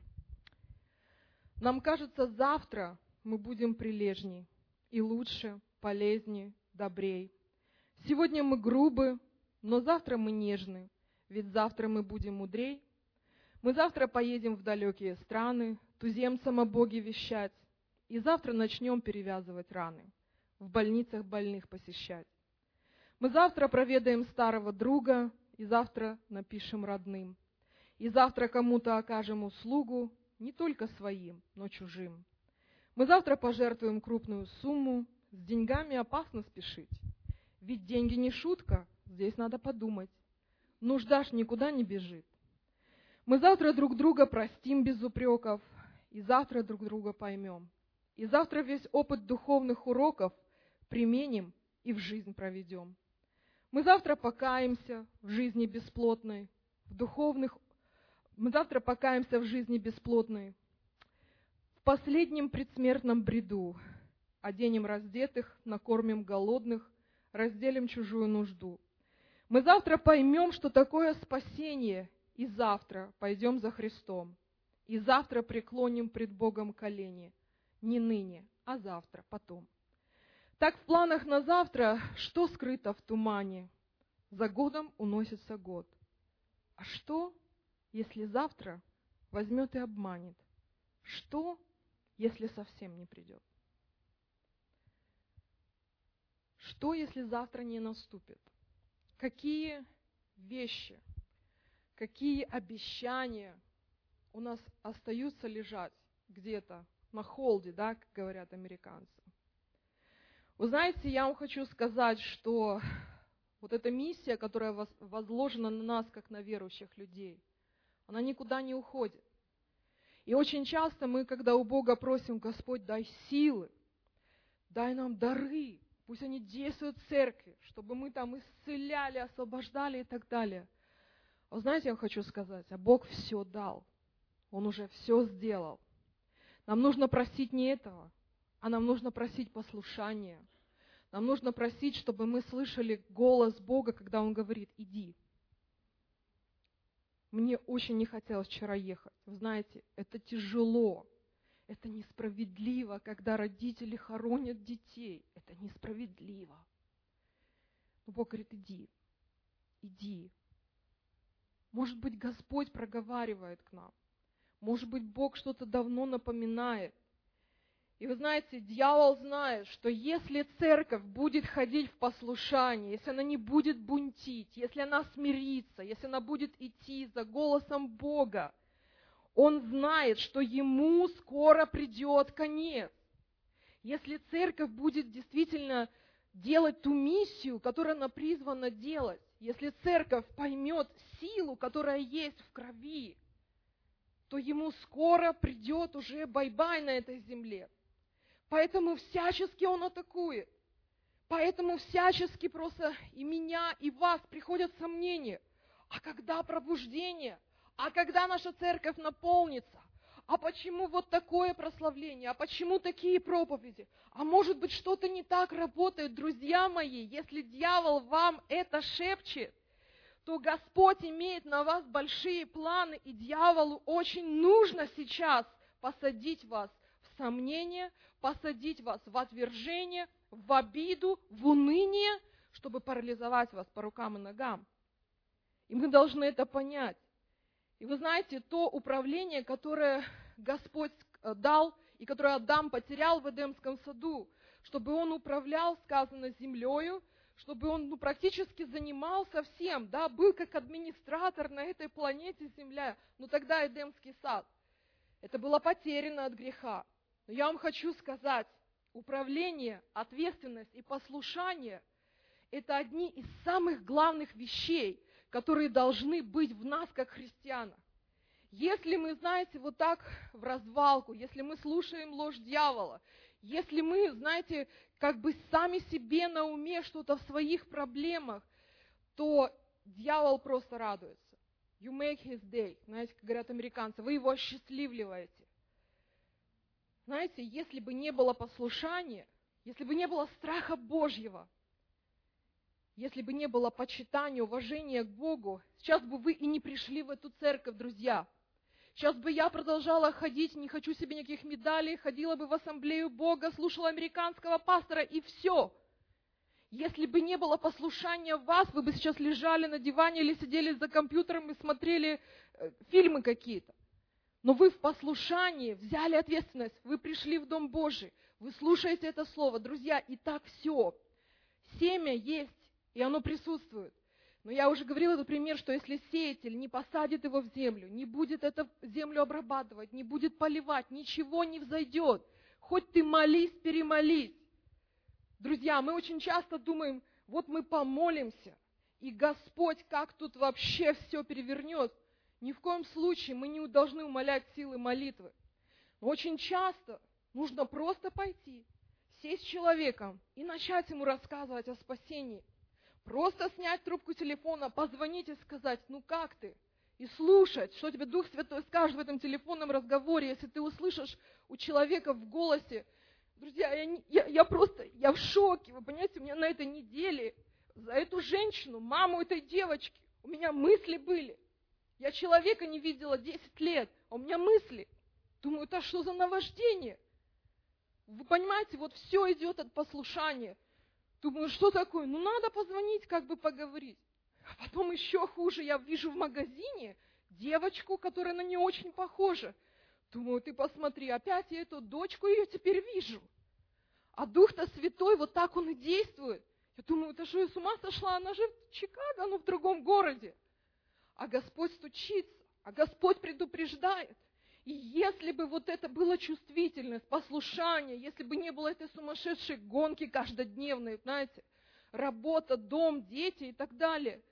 «Нам кажется, завтра мы будем прилежней, и лучше, полезней, добрей. Сегодня мы грубы, но завтра мы нежны, ведь завтра мы будем мудрей. Мы завтра поедем в далекие страны, туземцам о Боге вещать, и завтра начнем перевязывать раны, в больницах больных посещать. Мы завтра проведаем старого друга, и завтра напишем родным, и завтра кому-то окажем услугу, не только своим, но чужим. Мы завтра пожертвуем крупную сумму, с деньгами опасно спешить. Ведь деньги не шутка, здесь надо подумать. Нужда ж никуда не бежит. Мы завтра друг друга простим без упреков, и завтра друг друга поймем. И завтра весь опыт духовных уроков применим и в жизнь проведем. Мы завтра покаемся в жизни бесплотной, в духовных... Мы завтра покаемся в жизни бесплотной, в последнем предсмертном бреду. Оденем раздетых, накормим голодных, разделим чужую нужду. Мы завтра поймем, что такое спасение, и завтра пойдем за Христом. И завтра преклоним пред Богом колени. Не ныне, а завтра, потом. Так в планах на завтра, что скрыто в тумане? За годом уносится год. А что, если завтра возьмет и обманет? Что, если совсем не придет? Что, если завтра не наступит? Какие вещи, какие обещания у нас остаются лежать где-то на холде, да, как говорят американцы? Вы знаете, я вам хочу сказать, что вот эта миссия, которая возложена на нас, как на верующих людей, она никуда не уходит. И очень часто мы, когда у Бога просим: Господь, дай силы, дай нам дары, пусть они действуют в церкви, чтобы мы там исцеляли, освобождали и так далее. Вы знаете, я вам хочу сказать, а Бог все дал, Он уже все сделал. Нам нужно просить не этого, а нам нужно просить послушания. Нам нужно просить, чтобы мы слышали голос Бога, когда Он говорит: иди. Мне очень не хотелось вчера ехать. Вы знаете, это тяжело. Это несправедливо, когда родители хоронят детей. Это несправедливо. Но Бог говорит, иди, иди. Может быть, Господь проговаривает к нам. Может быть, Бог что-то давно напоминает. И вы знаете, дьявол знает, что если церковь будет ходить в послушании, если она не будет бунтить, если она смирится, если она будет идти за голосом Бога, он знает, что ему скоро придет конец. Если церковь будет действительно делать ту миссию, которую она призвана делать, если церковь поймет силу, которая есть в крови, то ему скоро придет уже бай-бай на этой земле. Поэтому всячески он атакует. Поэтому всячески просто и меня, и вас приходят сомнения. А когда пробуждение? А когда наша церковь наполнится? А почему вот такое прославление? А почему такие проповеди? А может быть, что-то не так работает? Друзья мои, если дьявол вам это шепчет, то Господь имеет на вас большие планы, и дьяволу очень нужно сейчас посадить вас в сомнение, посадить вас в отвержение, в обиду, в уныние, чтобы парализовать вас по рукам и ногам. И мы должны это понять. И вы знаете, то управление, которое Господь дал, и которое Адам потерял в Эдемском саду, чтобы он управлял, сказано, землею, чтобы он ну, практически занимался всем, да, был как администратор на этой планете Земля, но тогда Эдемский сад. Это было потеряно от греха. Но я вам хочу сказать, управление, ответственность и послушание – это одни из самых главных вещей, которые должны быть в нас, как христианах. Если мы, знаете, вот так в развалку, если мы слушаем ложь дьявола, если мы, знаете, как бы сами себе на уме что-то в своих проблемах, то дьявол просто радуется. You make his day, знаете, как говорят американцы, вы его осчастливливаете. Знаете, если бы не было послушания, если бы не было страха Божьего, если бы не было почитания, уважения к Богу, сейчас бы вы и не пришли в эту церковь, друзья. Сейчас бы я продолжала ходить, не хочу себе никаких медалей, ходила бы в ассамблею Бога, слушала американского пастора, и все. Если бы не было послушания в вас, вы бы сейчас лежали на диване или сидели за компьютером и смотрели э, фильмы какие-то. Но вы в послушании взяли ответственность, вы пришли в Дом Божий, вы слушаете это слово. Друзья, и так все. Семя есть, и оно присутствует. Но я уже говорила этот пример, что если сеятель не посадит его в землю, не будет эту землю обрабатывать, не будет поливать, ничего не взойдет. Хоть ты молись, перемолись. Друзья, мы очень часто думаем, вот мы помолимся, и Господь как тут вообще все перевернет. Ни в коем случае мы не должны умалять силы молитвы. Но очень часто нужно просто пойти, сесть с человеком и начать ему рассказывать о спасении. Просто снять трубку телефона, позвонить и сказать, ну как ты? И слушать, что тебе Дух Святой скажет в этом телефонном разговоре, если ты услышишь у человека в голосе. Друзья, я, не, я, я просто, я в шоке, вы понимаете, у меня на этой неделе за эту женщину, маму этой девочки, у меня мысли были. Я человека не видела десять лет, а у меня мысли. Думаю, это что за наваждение? Вы понимаете, вот все идет от послушания. Думаю, что такое? Ну, надо позвонить, как бы поговорить. А потом еще хуже, я вижу в магазине девочку, которая на нее очень похожа. Думаю, ты посмотри, опять я эту дочку ее теперь вижу. А Дух-то Святой, вот так он и действует. Я думаю, это что, я с ума сошла? Она же в Чикаго, ну в другом городе. А Господь стучится, а Господь предупреждает. И если бы вот это было чувствительность, послушание, если бы не было этой сумасшедшей гонки каждодневной, знаете, работа, дом, дети и так далее,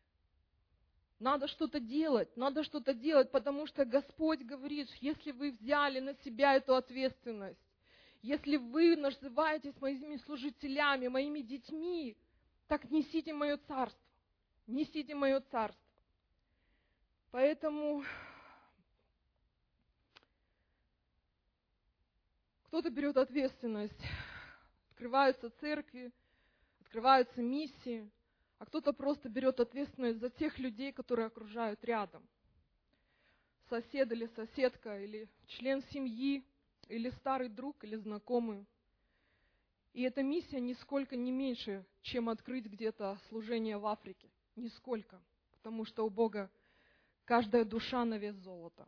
надо что-то делать, надо что-то делать, потому что Господь говорит, если вы взяли на себя эту ответственность, если вы называетесь моими служителями, моими детьми, так несите мое царство, несите мое царство. Поэтому кто-то берет ответственность, открываются церкви, открываются миссии, а кто-то просто берет ответственность за тех людей, которые окружают рядом. сосед или соседка, или член семьи, или старый друг, или знакомый. И эта миссия нисколько не меньше, чем открыть где-то служение в Африке. Нисколько. Потому что у Бога каждая душа на вес золота.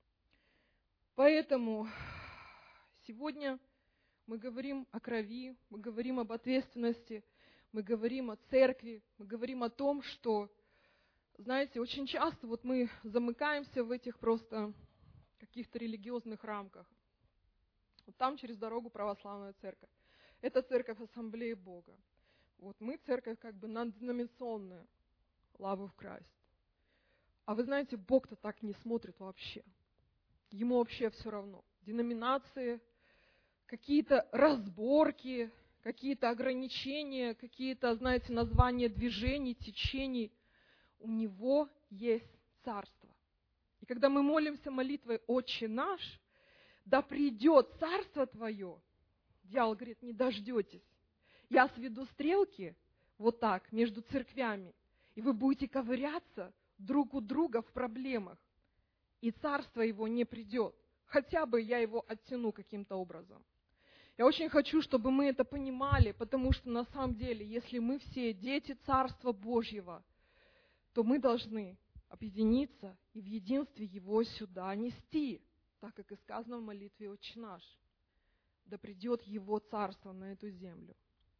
Поэтому сегодня мы говорим о крови, мы говорим об ответственности, мы говорим о церкви, мы говорим о том, что, знаете, очень часто вот мы замыкаемся в этих просто каких-то религиозных рамках. Вот там через дорогу православная церковь. Это церковь Ассамблеи Бога. Вот мы церковь как бы надденоминационная, Love of Christ. А вы знаете, Бог-то так не смотрит вообще. Ему вообще все равно. Деноминации, какие-то разборки, какие-то ограничения, какие-то, знаете, названия движений, течений. У него есть царство. И когда мы молимся молитвой «Отче наш», да придет царство твое, дьявол говорит, не дождетесь. Я сведу стрелки вот так между церквями, и вы будете ковыряться друг у друга в проблемах, и царство его не придет. Хотя бы я его оттяну каким-то образом. Я очень хочу, чтобы мы это понимали, потому что на самом деле, если мы все дети Царства Божьего, то мы должны объединиться и в единстве его сюда нести, так как и сказано в молитве «Отче наш». Да придет его царство на эту землю.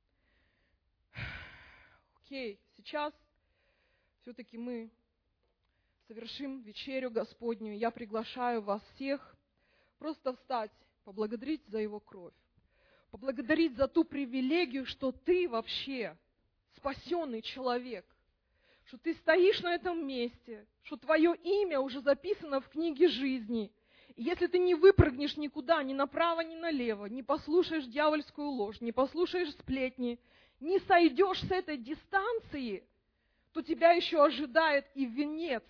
Окей, сейчас все-таки мы совершим вечерю Господню. Я приглашаю вас всех просто встать, поблагодарить за Его кровь, поблагодарить за ту привилегию, что ты вообще спасенный человек, что ты стоишь на этом месте, что твое имя уже записано в книге жизни. И если ты не выпрыгнешь никуда, ни направо, ни налево, не послушаешь дьявольскую ложь, не послушаешь сплетни, не сойдешь с этой дистанции, то тебя еще ожидает и венец.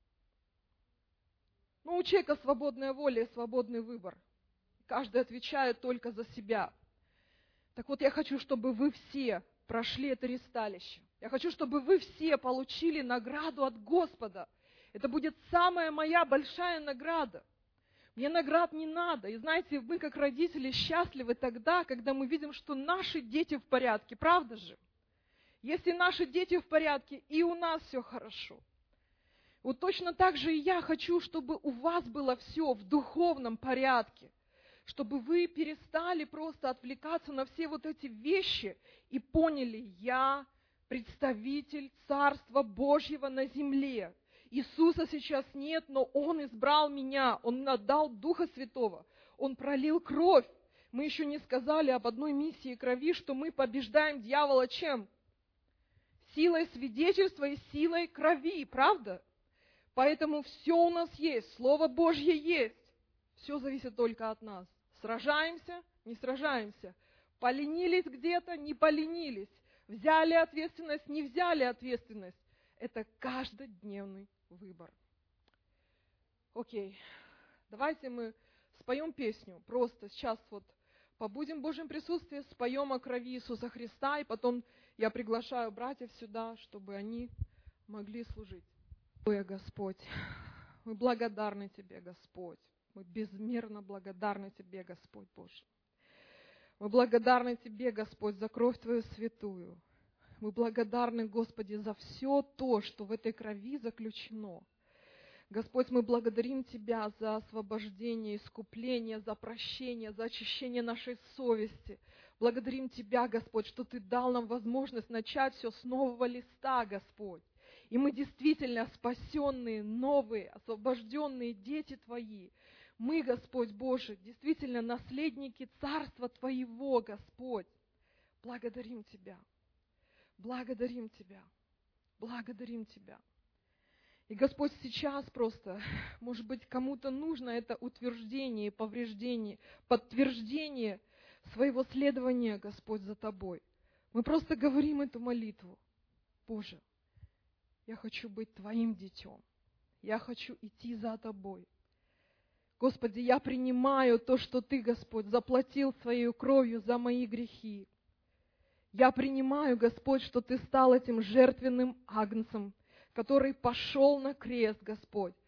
Но у человека свободная воля и свободный выбор. Каждый отвечает только за себя. Так вот, я хочу, чтобы вы все прошли это ресталище. Я хочу, чтобы вы все получили награду от Господа. Это будет самая моя большая награда. Мне наград не надо. И знаете, мы как родители счастливы тогда, когда мы видим, что наши дети в порядке. Правда же? Если наши дети в порядке, и у нас все хорошо. Вот точно так же и я хочу, чтобы у вас было все в духовном порядке. Чтобы вы перестали просто отвлекаться на все вот эти вещи и поняли, я представитель Царства Божьего на земле. Иисуса сейчас нет, но Он избрал меня, Он отдал Духа Святого, Он пролил кровь. Мы еще не сказали об одной миссии крови, что мы побеждаем дьявола чем? Силой свидетельства и силой крови, правда? Поэтому все у нас есть, Слово Божье есть. Все зависит только от нас. Сражаемся, не сражаемся. Поленились где-то, не поленились. Взяли ответственность, не взяли ответственность. Это каждодневный выбор. Окей, давайте мы споем песню. Просто сейчас вот побудем в Божьем присутствии, споем о крови Иисуса Христа, и потом я приглашаю братьев сюда, чтобы они могли служить. Ой, Господь, мы благодарны Тебе, Господь. Мы безмерно благодарны Тебе, Господь Божий. Мы благодарны Тебе, Господь, за кровь Твою святую. Мы благодарны, Господи, за все то, что в этой крови заключено. Господь, мы благодарим Тебя за освобождение, искупление, за прощение, за очищение нашей совести. Благодарим Тебя, Господь, что Ты дал нам возможность начать все с нового листа, Господь. И мы действительно спасенные, новые, освобожденные дети Твои. Мы, Господь Божий, действительно наследники Царства Твоего, Господь. Благодарим Тебя. Благодарим Тебя. Благодарим Тебя. И, Господь, сейчас просто, может быть, кому-то нужно это утверждение, повреждение, подтверждение своего следования, Господь, за Тобой. Мы просто говорим эту молитву. Боже, я хочу быть Твоим детем. Я хочу идти за Тобой. Господи, я принимаю то, что Ты, Господь, заплатил Своей кровью за мои грехи. Я принимаю, Господь, что Ты стал этим жертвенным агнцем, который пошел на крест, Господь,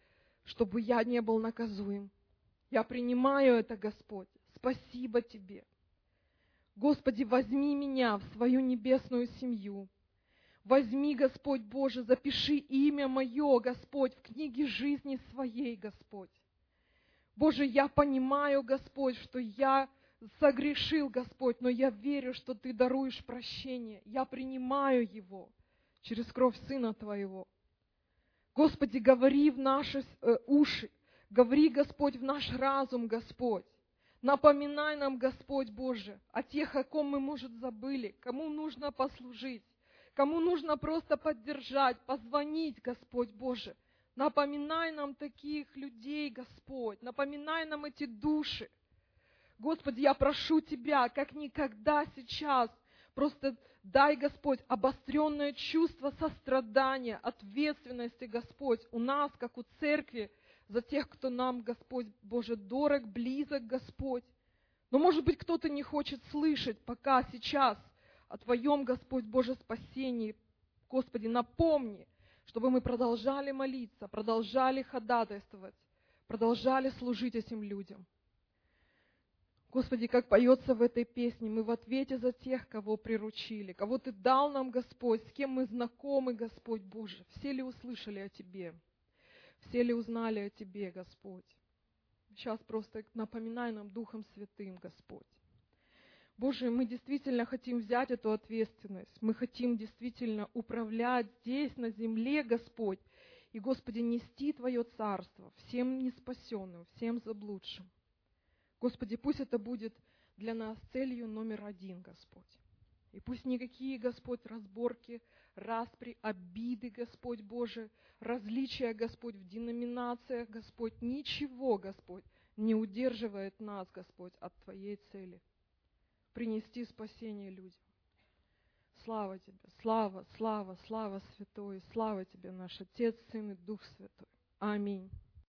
чтобы я не был наказуем. Я принимаю это, Господь. Спасибо Тебе. Господи, возьми меня в свою небесную семью. Возьми, Господь Боже, запиши имя мое, Господь, в книге жизни своей, Господь. Боже, я понимаю, Господь, что я согрешил, Господь, но я верю, что Ты даруешь прощение. Я принимаю его через кровь Сына Твоего. Господи, говори в наши э, уши, говори, Господь, в наш разум, Господь. Напоминай нам, Господь Боже, о тех, о ком мы, может, забыли, кому нужно послужить, кому нужно просто поддержать, позвонить, Господь Боже. Напоминай нам таких людей, Господь, напоминай нам эти души. Господи, я прошу Тебя, как никогда сейчас, просто дай, Господь, обостренное чувство сострадания, ответственности, Господь, у нас, как у церкви, за тех, кто нам, Господь Боже, дорог, близок, Господь. Но, может быть, кто-то не хочет слышать пока, сейчас, о Твоем, Господь Боже, спасении. Господи, напомни, чтобы мы продолжали молиться, продолжали ходатайствовать, продолжали служить этим людям. Господи, как поется в этой песне, мы в ответе за тех, кого приручили, кого Ты дал нам, Господь, с кем мы знакомы, Господь Боже. Все ли услышали о Тебе? Все ли узнали о Тебе, Господь? Сейчас просто напоминай нам Духом Святым, Господь. Боже, мы действительно хотим взять эту ответственность. Мы хотим действительно управлять здесь, на земле, Господь. И, Господи, нести Твое Царство всем неспасенным, всем заблудшим. Господи, пусть это будет для нас целью номер один, Господь. И пусть никакие, Господь, разборки, распри, обиды, Господь Боже, различия, Господь, в деноминациях, Господь, ничего, Господь, не удерживает нас, Господь, от Твоей цели. Принести спасение людям. Слава Тебе, слава, слава, слава Святой, слава Тебе, наш Отец, Сын и Дух Святой. Аминь.